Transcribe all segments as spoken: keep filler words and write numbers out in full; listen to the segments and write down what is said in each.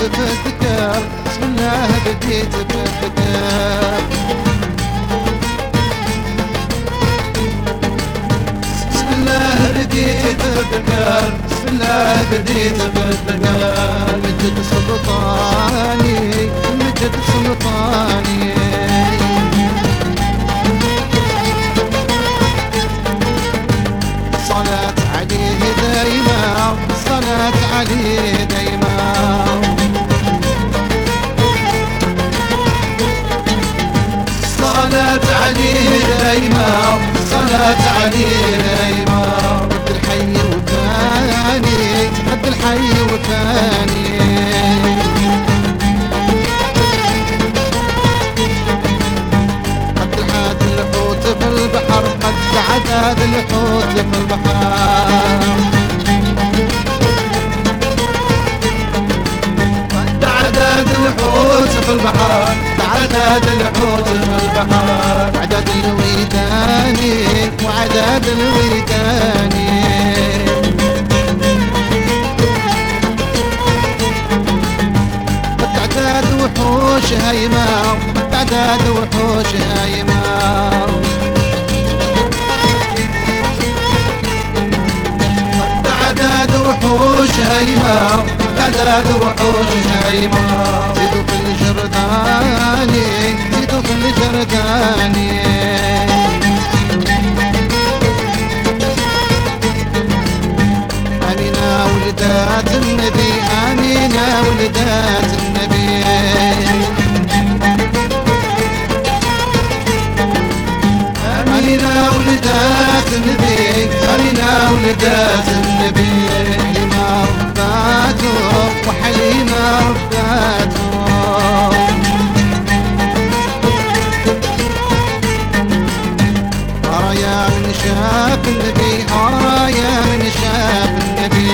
في الذكر، بسم الله بديت في الذكر. بسم الله بديت في الذكر، بسم الله بديت في الذكر. مجد سلطاني، مجد سلطاني. صلاة عليه دايما، صلاة عليه دايما. صلاة عليه دايما، صلاة عليه دايما. قد الحي وثاني، قد الحي وثاني. قد عاد الحوت في البحر، قد عداد الحوت في البحر. قد عداد الحوت في البحر، عداد الحوت في البحر. عداد الويداني وعداد الويداني. قد عداد وحوش هيمة، قد عداد وحوش هيمة. قد عداد وحوش هيمة، قد عداد وحوش هيمة. زيدوا في الجرداني، زيدوا في الجرداني. أمينة ولدات النبي، أمينة ولدات النبي. أمينة ولدات النبي، أمينة ولدات النبي. حليمة رباته وحليمة رباته. رايا من شاف النبي، رايا من شاف النبي.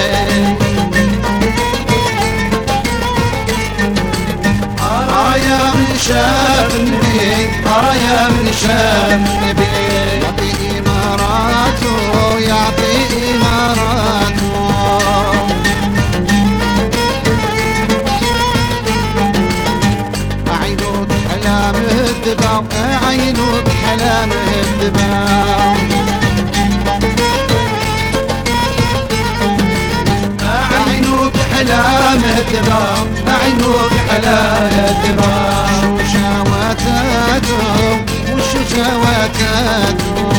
رايا من شاف النبي، رايا من شاف النبي. يعطي إماراته، يعطي إماراته. أعينه بحلام الدباغ، أعينه بحلام الدباغ. أعينه بحلام الدباغ، أعينه بحلام الدباغ. وشو شواتاته، وشو شواتاته.